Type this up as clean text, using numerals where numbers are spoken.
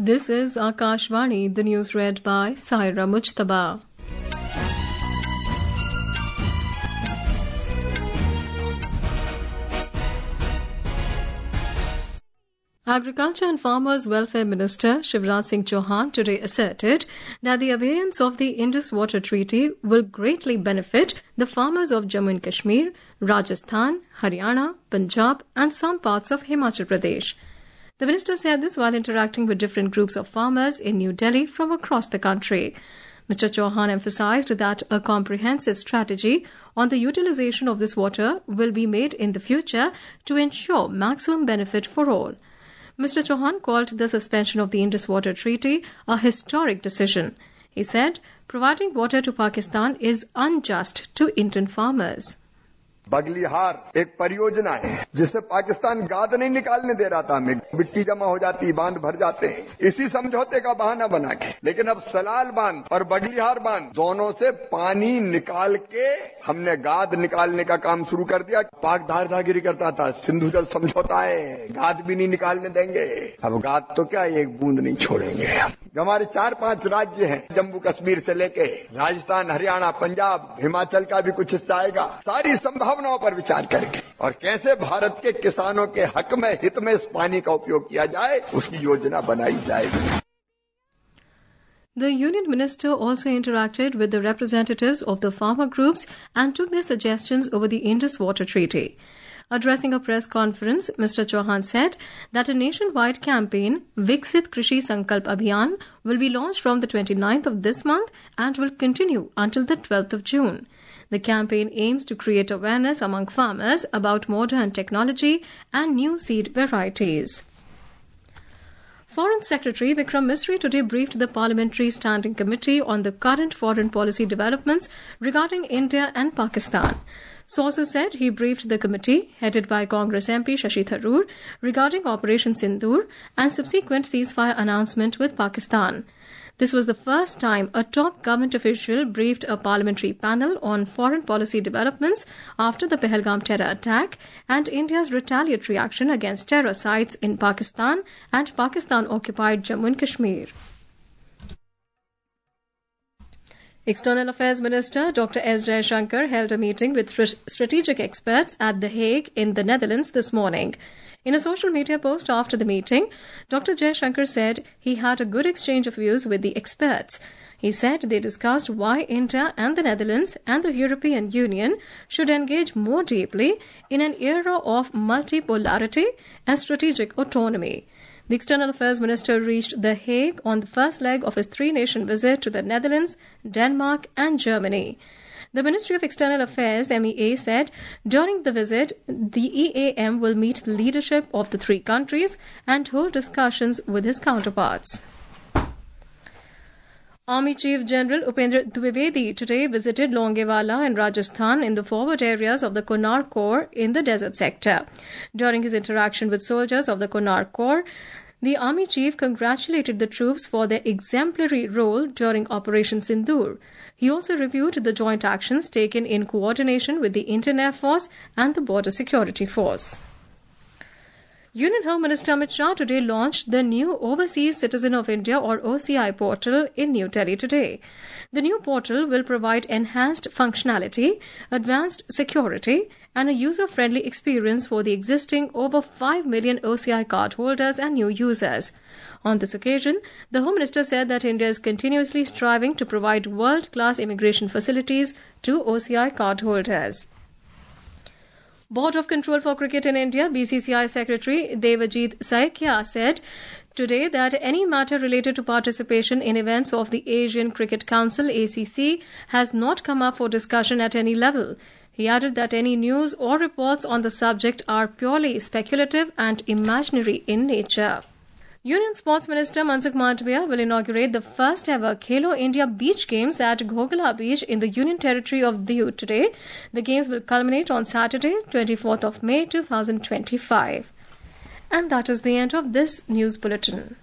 This is Akashvani, the news read by Saira Mujtaba. Agriculture and Farmers Welfare Minister Shivraj Singh Chauhan today asserted that the abeyance of the Indus Water Treaty will greatly benefit the farmers of Jammu and Kashmir, Rajasthan, Haryana, Punjab and some parts of Himachal Pradesh. The minister said this while interacting with different groups of farmers in New Delhi from across the country. Mr. Chauhan emphasized that a comprehensive strategy on the utilization of this water will be made in the future to ensure maximum benefit for all. Mr. Chauhan called the suspension of the Indus Water Treaty a historic decision. He said, providing water to Pakistan is unjust to Indian farmers. Baglihar एक परियोजना है जिससे पाकिस्तान गाद नहीं निकालने दे रहा था, हमें मिट्टी जमा हो जाती, बांध भर जाते हैं, इसी समझौते का बहाना बना के। लेकिन अब सलाल बांध और बगलीहार बांध दोनों से पानी निकाल के हमने गाद निकालने का काम शुरू कर दिया। पाक धारदागिरी करता था, सिंधु जल समझौता है, गाद भी नहीं निकालने देंगे। अब गाद तो क्या, एक बूंद नहीं छोड़ेंगे। हमारे 4-5 राज्य हैं, जम्मू कश्मीर से लेके राजस्थान, हरियाणा, पंजाब, हिमाचल का भी कुछ हिस्सा आएगा। सारी संभावनाओं पर विचार करके और कैसे भारत के किसानों के हक में, हित में इस पानी का उपयोग किया जाए, उसकी योजना बनाई जाएगी। The Union Minister also interacted with the representatives of the farmer groups and took their suggestions over the Indus Water Treaty. Addressing a press conference, Mr. Chauhan said that a nationwide campaign, Viksit Krishi Sankalp Abhiyan, will be launched from the 29th of this month and will continue until the 12th of June. The campaign aims to create awareness among farmers about modern technology and new seed varieties. Foreign Secretary Vikram Misri today briefed the Parliamentary Standing Committee on the current foreign policy developments regarding India and Pakistan. Sources said he briefed the committee, headed by Congress MP Shashi Tharoor, regarding Operation Sindoor and subsequent ceasefire announcement with Pakistan. This was the first time a top government official briefed a parliamentary panel on foreign policy developments after the Pahalgam terror attack and India's retaliatory action against terror sites in Pakistan and Pakistan-occupied Jammu and Kashmir. External Affairs Minister Dr. S. Jaishankar held a meeting with strategic experts at The Hague in the Netherlands this morning. In a social media post after the meeting, Dr. Jaishankar said he had a good exchange of views with the experts. He said they discussed why India and the Netherlands and the European Union should engage more deeply in an era of multipolarity and strategic autonomy. The External Affairs Minister reached The Hague on the first leg of his 3-nation visit to the Netherlands, Denmark and Germany. The Ministry of External Affairs, MEA, said during the visit, the EAM will meet the leadership of the 3 countries and hold discussions with his counterparts. Army Chief General Upendra Dwivedi today visited Longewala in Rajasthan in the forward areas of the Kunar Corps in the desert sector. During his interaction with soldiers of the Kunar Corps, the Army Chief congratulated the troops for their exemplary role during Operation Sindoor. He also reviewed the joint actions taken in coordination with the Indian Air Force and the Border Security Force. Union Home Minister Amit Shah today launched the new Overseas Citizen of India or OCI portal in New Delhi today. The new portal will provide enhanced functionality, advanced security, and a user-friendly experience for the existing over 5 million OCI card holders and new users. On this occasion, the Home Minister said that India is continuously striving to provide world-class immigration facilities to OCI card holders. Board of Control for Cricket in India, BCCI Secretary Devajit Saikia said today that any matter related to participation in events of the Asian Cricket Council ACC has not come up for discussion at any level. He added that any news or reports on the subject are purely speculative and imaginary in nature. Union Sports Minister Mansukh Mandavia will inaugurate the first ever Khelo India Beach Games at Ghogla Beach in the Union Territory of Diu today. The games will culminate on Saturday, 24th of May 2025. And that is the end of this news bulletin.